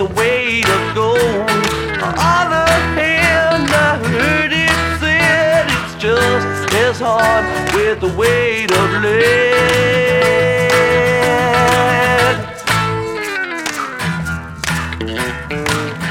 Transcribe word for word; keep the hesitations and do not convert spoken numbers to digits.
the weight of gold. On the hand, I heard it said it's just as hard with the weight of lead.